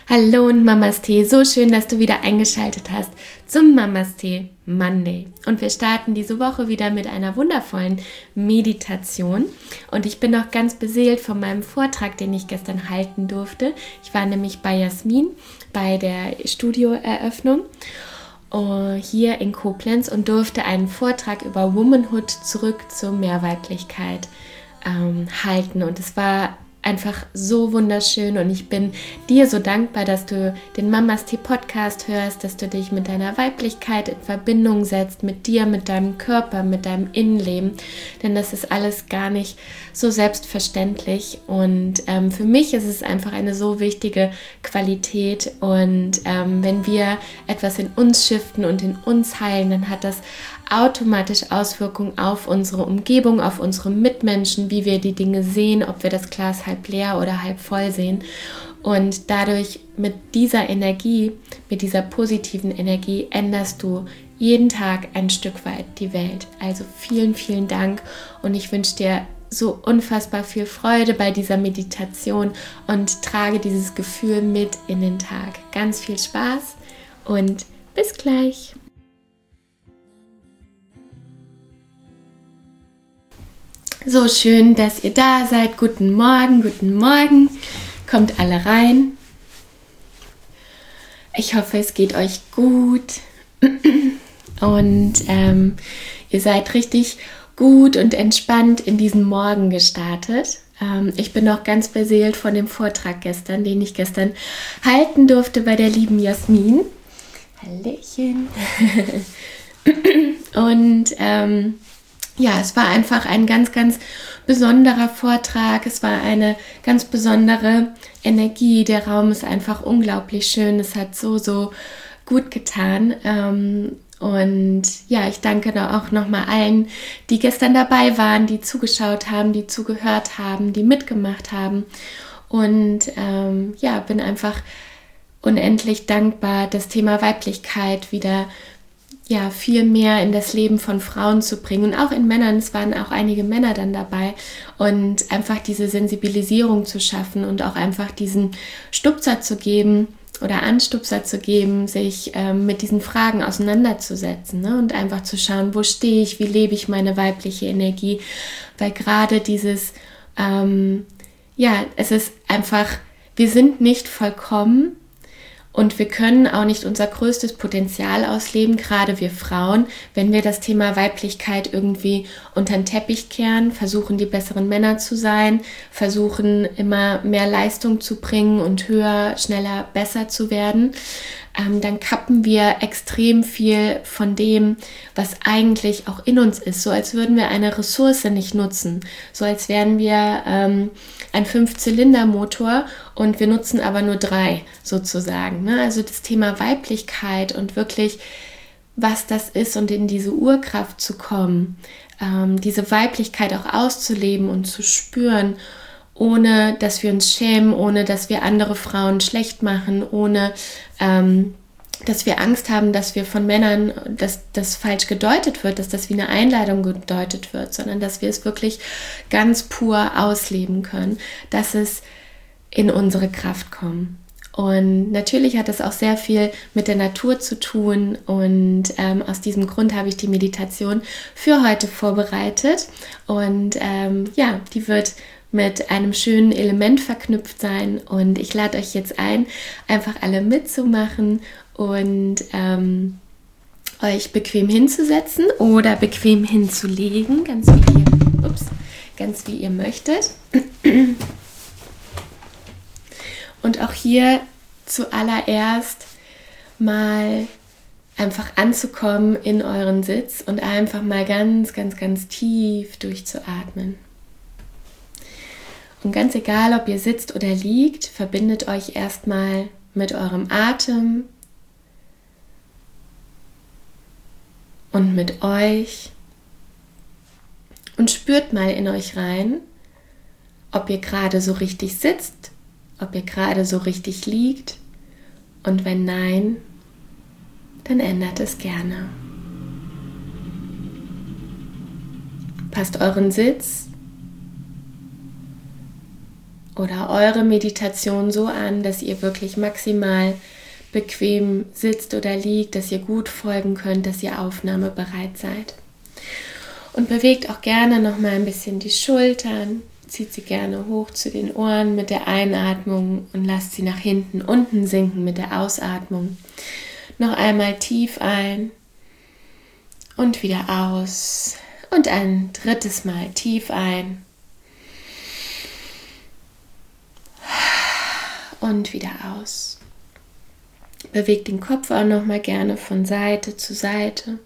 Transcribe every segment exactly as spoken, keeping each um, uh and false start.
Hallo und Mamas Tee, so schön, dass du wieder eingeschaltet hast zum Mamas Tee Monday. Und wir starten diese Woche wieder mit einer wundervollen Meditation. Und ich bin noch ganz beseelt von meinem Vortrag, den ich gestern halten durfte. Ich war nämlich bei Jasmin bei der Studioeröffnung hier in Koblenz und durfte einen Vortrag über Womanhood zurück zur Mehrweiblichkeit ähm, halten. Und es war einfach so wunderschön und ich bin dir so dankbar, dass du den Mamas Tee Podcast hörst, dass du dich mit deiner Weiblichkeit in Verbindung setzt, mit dir, mit deinem Körper, mit deinem Innenleben, denn das ist alles gar nicht so selbstverständlich und ähm, für mich ist es einfach eine so wichtige Qualität und ähm, wenn wir etwas in uns shiften und in uns heilen, dann hat das automatisch Auswirkungen auf unsere Umgebung, auf unsere Mitmenschen, wie wir die Dinge sehen, ob wir das Glas halb leer oder halb voll sehen. Und dadurch mit dieser Energie, mit dieser positiven Energie änderst du jeden Tag ein Stück weit die Welt. Also vielen, vielen Dank und ich wünsche dir so unfassbar viel Freude bei dieser Meditation und trage dieses Gefühl mit in den Tag. Ganz viel Spaß und bis gleich. So schön, dass ihr da seid. Guten Morgen, guten Morgen. Kommt alle rein. Ich hoffe, es geht euch gut. Und ähm, ihr seid richtig gut und entspannt in diesen Morgen gestartet. Ähm, ich bin noch ganz beseelt von dem Vortrag gestern, den ich gestern halten durfte bei der lieben Jasmin. Hallöchen. Und ähm, ja, es war einfach ein ganz, ganz besonderer Vortrag. Es war eine ganz besondere Energie. Der Raum ist einfach unglaublich schön. Es hat so, so gut getan. Und ja, ich danke da auch nochmal allen, die gestern dabei waren, die zugeschaut haben, die zugehört haben, die mitgemacht haben. Und ähm, ja, bin einfach unendlich dankbar, das Thema Weiblichkeit wieder ja, viel mehr in das Leben von Frauen zu bringen und auch in Männern, es waren auch einige Männer dann dabei und einfach diese Sensibilisierung zu schaffen und auch einfach diesen Stupser zu geben oder Anstupser zu geben, sich ähm, mit diesen Fragen auseinanderzusetzen, ne? Und einfach zu schauen, wo stehe ich, wie lebe ich meine weibliche Energie, weil gerade dieses, ähm, ja, es ist einfach, wir sind nicht vollkommen. Und wir können auch nicht unser größtes Potenzial ausleben, gerade wir Frauen, wenn wir das Thema Weiblichkeit irgendwie unter den Teppich kehren, versuchen die besseren Männer zu sein, versuchen immer mehr Leistung zu bringen und höher, schneller, besser zu werden. Ähm, dann kappen wir extrem viel von dem, was eigentlich auch in uns ist. So als würden wir eine Ressource nicht nutzen. So als wären wir ähm, ein Fünf-Zylinder-Motor und wir nutzen aber nur drei sozusagen. Ne? Also das Thema Weiblichkeit und wirklich, was das ist und in diese Urkraft zu kommen, ähm, diese Weiblichkeit auch auszuleben und zu spüren, ohne dass wir uns schämen, ohne dass wir andere Frauen schlecht machen, ohne ähm, dass wir Angst haben, dass wir von Männern, dass das falsch gedeutet wird, dass das wie eine Einladung gedeutet wird, sondern dass wir es wirklich ganz pur ausleben können, dass es in unsere Kraft kommt. Und natürlich hat es auch sehr viel mit der Natur zu tun und ähm, aus diesem Grund habe ich die Meditation für heute vorbereitet und ähm, ja, die wird mit einem schönen Element verknüpft sein und ich lade euch jetzt ein, einfach alle mitzumachen und ähm, euch bequem hinzusetzen oder bequem hinzulegen, ganz wie ihr, ups, ganz wie ihr möchtet. Und auch hier zuallererst mal einfach anzukommen in euren Sitz und einfach mal ganz, ganz, ganz tief durchzuatmen. Und ganz egal, ob ihr sitzt oder liegt, verbindet euch erstmal mit eurem Atem und mit euch und spürt mal in euch rein, ob ihr gerade so richtig sitzt, ob ihr gerade so richtig liegt und wenn nein, dann ändert es gerne. Passt euren Sitz oder eure Meditation so an, dass ihr wirklich maximal bequem sitzt oder liegt, dass ihr gut folgen könnt, dass ihr aufnahmebereit seid. Und bewegt auch gerne noch mal ein bisschen die Schultern, zieht sie gerne hoch zu den Ohren mit der Einatmung und lasst sie nach hinten unten sinken mit der Ausatmung. Noch einmal tief ein und wieder aus und ein drittes Mal tief ein und wieder aus. Bewegt den Kopf auch noch mal gerne von Seite zu Seite.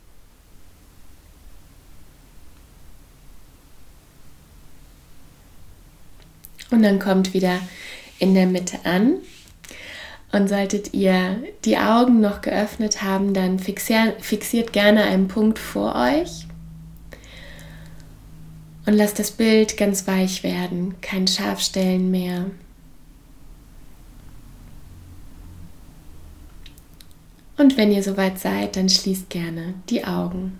Und dann kommt wieder in der Mitte an. Und solltet ihr die Augen noch geöffnet haben, dann fixier, fixiert gerne einen Punkt vor euch. Und lasst das Bild ganz weich werden, kein Scharfstellen mehr. Und wenn ihr soweit seid, dann schließt gerne die Augen.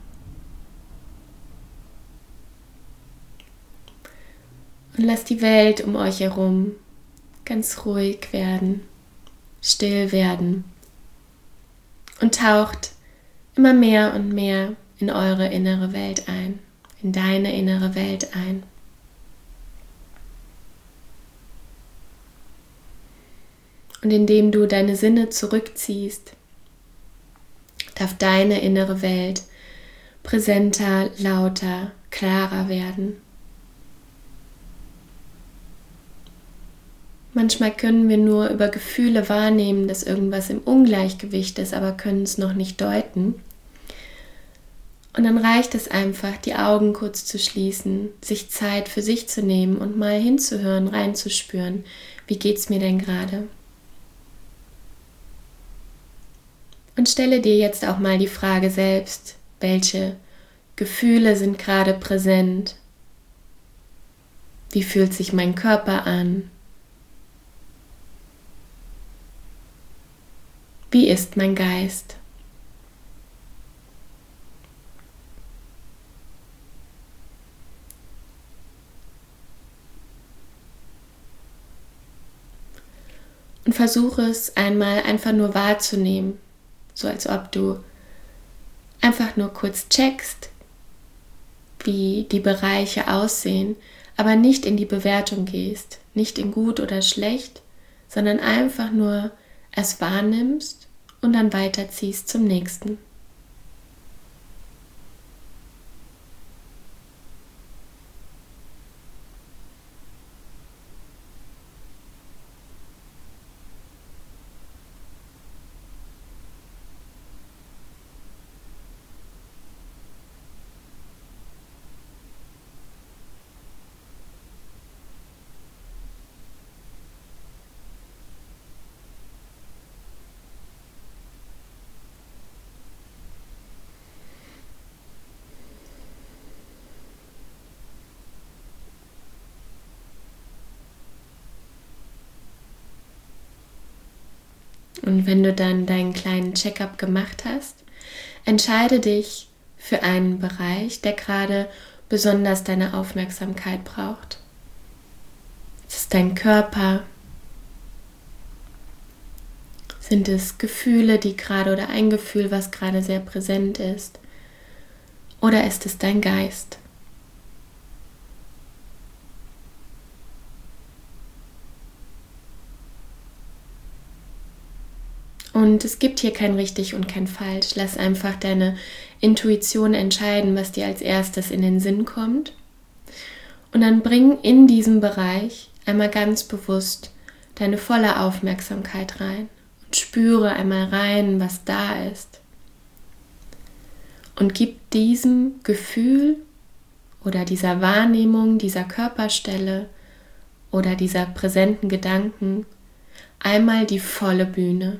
Und lasst die Welt um euch herum ganz ruhig werden, still werden und taucht immer mehr und mehr in eure innere Welt ein, in deine innere Welt ein. Und indem du deine Sinne zurückziehst, darf deine innere Welt präsenter, lauter, klarer werden. Manchmal können wir nur über Gefühle wahrnehmen, dass irgendwas im Ungleichgewicht ist, aber können es noch nicht deuten. Und dann reicht es einfach, die Augen kurz zu schließen, sich Zeit für sich zu nehmen und mal hinzuhören, reinzuspüren. Wie geht's mir denn gerade? Und stelle dir jetzt auch mal die Frage selbst, welche Gefühle sind gerade präsent? Wie fühlt sich mein Körper an? Wie ist mein Geist? Und versuche es einmal einfach nur wahrzunehmen, so als ob du einfach nur kurz checkst, wie die Bereiche aussehen, aber nicht in die Bewertung gehst, nicht in gut oder schlecht, sondern einfach nur es wahrnimmst und dann weiterziehst zum nächsten. Und wenn du dann deinen kleinen Check-up gemacht hast, entscheide dich für einen Bereich, der gerade besonders deine Aufmerksamkeit braucht. Es ist dein Körper. Sind es Gefühle, die gerade oder ein Gefühl, was gerade sehr präsent ist? Oder ist es dein Geist? Und es gibt hier kein richtig und kein falsch. Lass einfach deine Intuition entscheiden, was dir als erstes in den Sinn kommt. Und dann bring in diesem Bereich einmal ganz bewusst deine volle Aufmerksamkeit rein. Und spüre einmal rein, was da ist. Und gib diesem Gefühl oder dieser Wahrnehmung, dieser Körperstelle oder dieser präsenten Gedanken einmal die volle Bühne.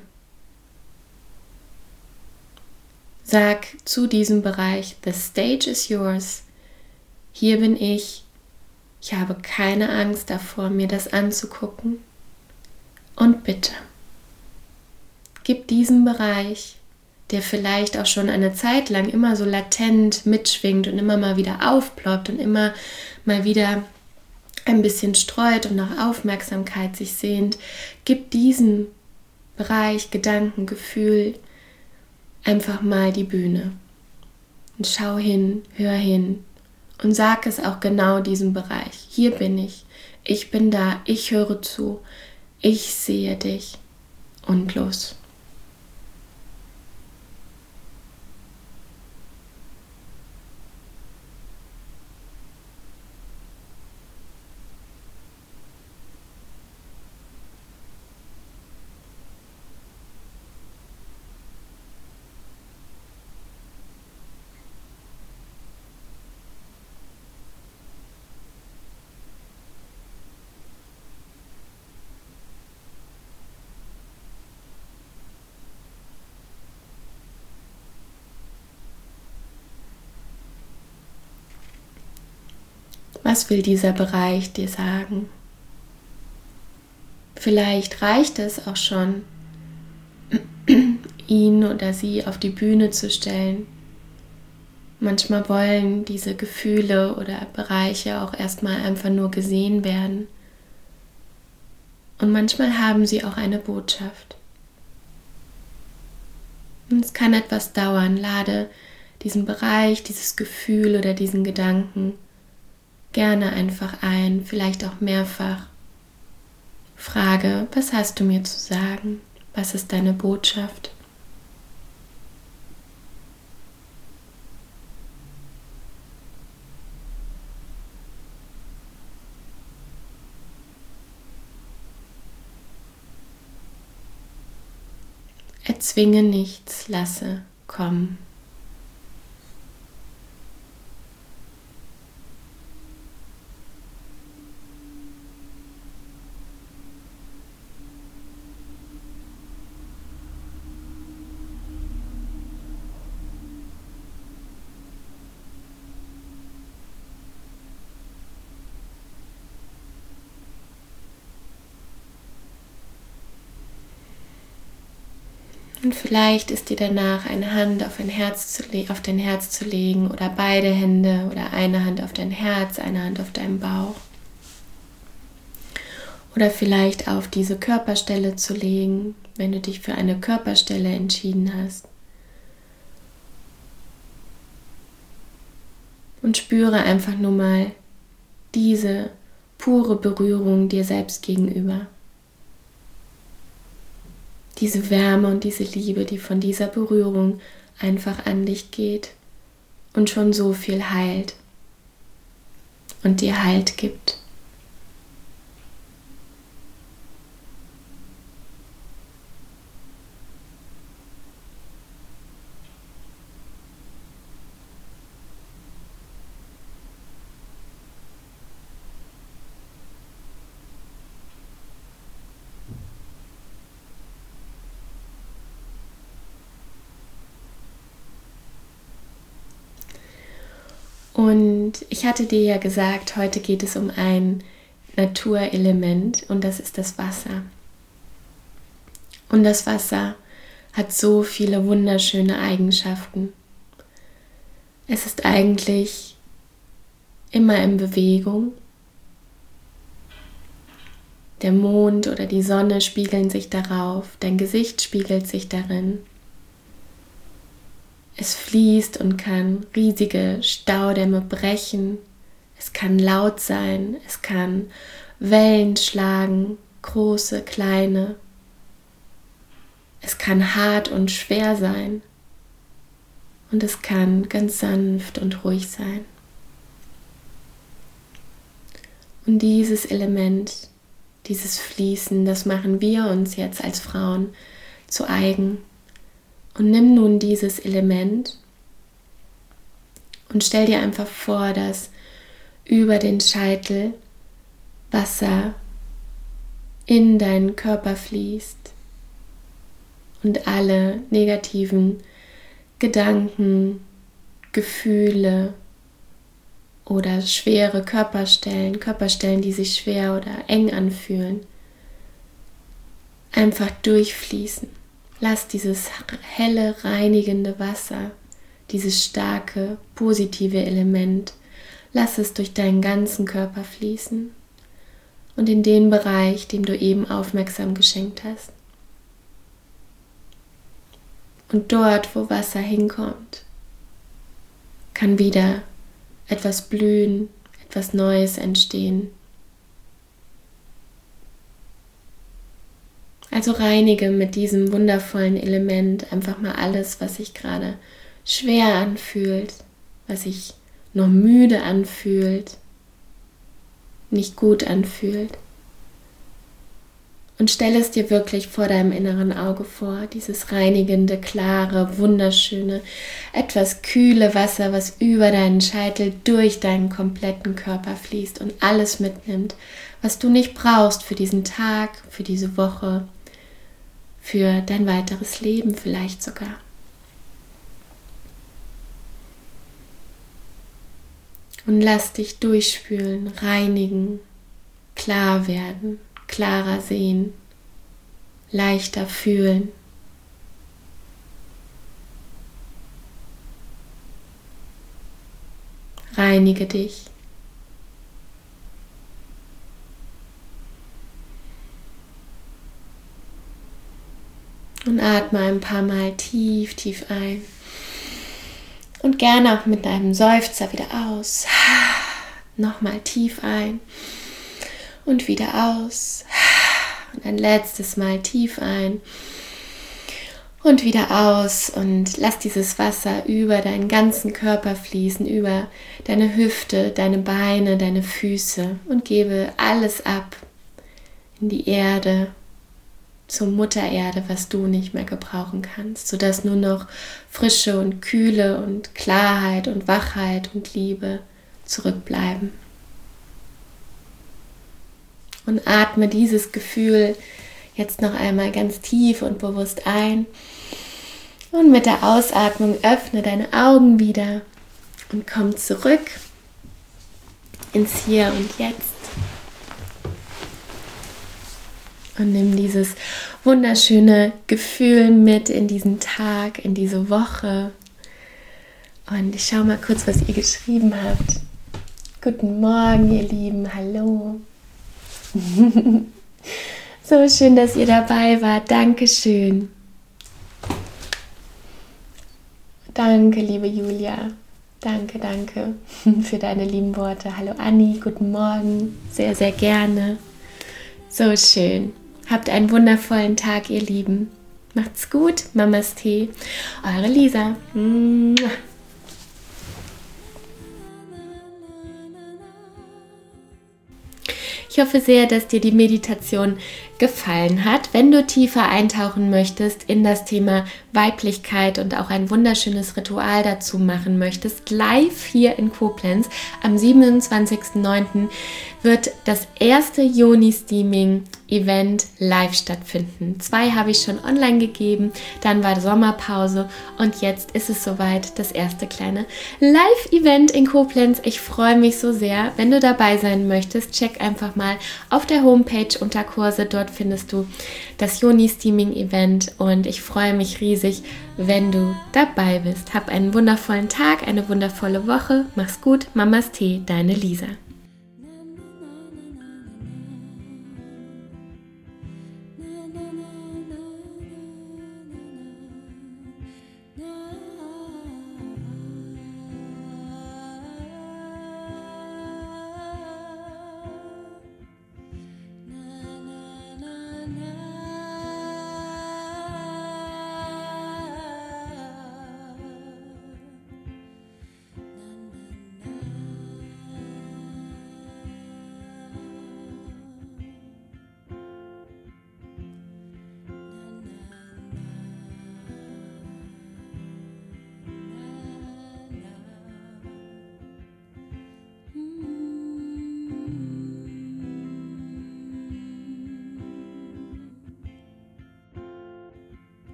Sag zu diesem Bereich, the stage is yours. Hier bin ich. Ich habe keine Angst davor, mir das anzugucken. Und bitte, gib diesem Bereich, der vielleicht auch schon eine Zeit lang immer so latent mitschwingt und immer mal wieder aufploppt und immer mal wieder ein bisschen streut und nach Aufmerksamkeit sich sehnt, gib diesem Bereich Gedanken, Gefühl einfach mal die Bühne. Und schau hin, hör hin und sag es auch genau diesem Bereich. Hier bin ich, ich bin da, ich höre zu, ich sehe dich und los. Was will dieser Bereich dir sagen? Vielleicht reicht es auch schon, ihn oder sie auf die Bühne zu stellen. Manchmal wollen diese Gefühle oder Bereiche auch erstmal einfach nur gesehen werden. Und manchmal haben sie auch eine Botschaft. Und es kann etwas dauern. Lade diesen Bereich, dieses Gefühl oder diesen Gedanken gerne einfach ein, vielleicht auch mehrfach. Frage, was hast du mir zu sagen? Was ist deine Botschaft? Erzwinge nichts, lasse kommen. Und vielleicht ist dir danach eine Hand auf, ein Herz zu le- auf dein Herz zu legen oder beide Hände oder eine Hand auf dein Herz, eine Hand auf deinen Bauch. Oder vielleicht auf diese Körperstelle zu legen, wenn du dich für eine Körperstelle entschieden hast. Und spüre einfach nur mal diese pure Berührung dir selbst gegenüber. Diese Wärme und diese Liebe, die von dieser Berührung einfach an dich geht und schon so viel heilt und dir Halt gibt. Und ich hatte dir ja gesagt, heute geht es um ein Naturelement und das ist das Wasser. Und das Wasser hat so viele wunderschöne Eigenschaften. Es ist eigentlich immer in Bewegung. Der Mond oder die Sonne spiegeln sich darauf, dein Gesicht spiegelt sich darin. Es fließt und kann riesige Staudämme brechen. Es kann laut sein, es kann Wellen schlagen, große, kleine. Es kann hart und schwer sein. Und es kann ganz sanft und ruhig sein. Und dieses Element, dieses Fließen, das machen wir uns jetzt als Frauen zu eigen. Und nimm nun dieses Element und stell dir einfach vor, dass über den Scheitel Wasser in deinen Körper fließt und alle negativen Gedanken, Gefühle oder schwere Körperstellen, Körperstellen, die sich schwer oder eng anfühlen, einfach durchfließen. Lass dieses helle, reinigende Wasser, dieses starke, positive Element, lass es durch deinen ganzen Körper fließen. und in den Bereich, dem du eben aufmerksam geschenkt hast. Und dort, wo Wasser hinkommt, kann wieder etwas blühen, etwas Neues entstehen. Also reinige mit diesem wundervollen Element einfach mal alles, was sich gerade schwer anfühlt, was sich noch müde anfühlt, nicht gut anfühlt. Und stell es dir wirklich vor deinem inneren Auge vor, dieses reinigende, klare, wunderschöne, etwas kühle Wasser, was über deinen Scheitel durch deinen kompletten Körper fließt und alles mitnimmt, was du nicht brauchst für diesen Tag, für diese Woche, für dein weiteres Leben vielleicht sogar. Und lass dich durchspülen, reinigen, klar werden, klarer sehen, leichter fühlen. Reinige dich. Und atme ein paar Mal tief, tief ein. Und gerne auch mit einem Seufzer wieder aus. Nochmal tief ein und wieder aus. Und ein letztes Mal tief ein und wieder aus. Und lass dieses Wasser über deinen ganzen Körper fließen, über deine Hüfte, deine Beine, deine Füße. Und gebe alles ab in die Erde, zur Mutter Erde, was du nicht mehr gebrauchen kannst, sodass nur noch Frische und Kühle und Klarheit und Wachheit und Liebe zurückbleiben. Und atme dieses Gefühl jetzt noch einmal ganz tief und bewusst ein. Und mit der Ausatmung öffne deine Augen wieder und komm zurück ins Hier und Jetzt. Und nimm dieses wunderschöne Gefühl mit in diesen Tag, in diese Woche. Und ich schaue mal kurz, was ihr geschrieben habt. Guten Morgen, ihr Lieben. Hallo. So schön, dass ihr dabei wart. Dankeschön. Danke, liebe Julia. Danke, danke für deine lieben Worte. Hallo Anni, guten Morgen. Sehr, sehr gerne. So schön. Habt einen wundervollen Tag, ihr Lieben. Macht's gut. Mamas Tee. Eure Lisa. Ich hoffe sehr, dass dir die Meditation gefallen hat. Wenn du tiefer eintauchen möchtest in das Thema Weiblichkeit und auch ein wunderschönes Ritual dazu machen möchtest, live hier in Koblenz am siebenundzwanzigsten neunten wird das erste Yoni-Steaming-Event live stattfinden. Zwei habe ich schon online gegeben, dann war Sommerpause und jetzt ist es soweit, das erste kleine Live-Event in Koblenz. Ich freue mich so sehr. Wenn du dabei sein möchtest, check einfach mal auf der Homepage unter Kurse. Dort findest du das Yoni-Steaming-Event und ich freue mich riesig, wenn du dabei bist. Hab einen wundervollen Tag, eine wundervolle Woche. Mach's gut. Mamas Tee, deine Lisa.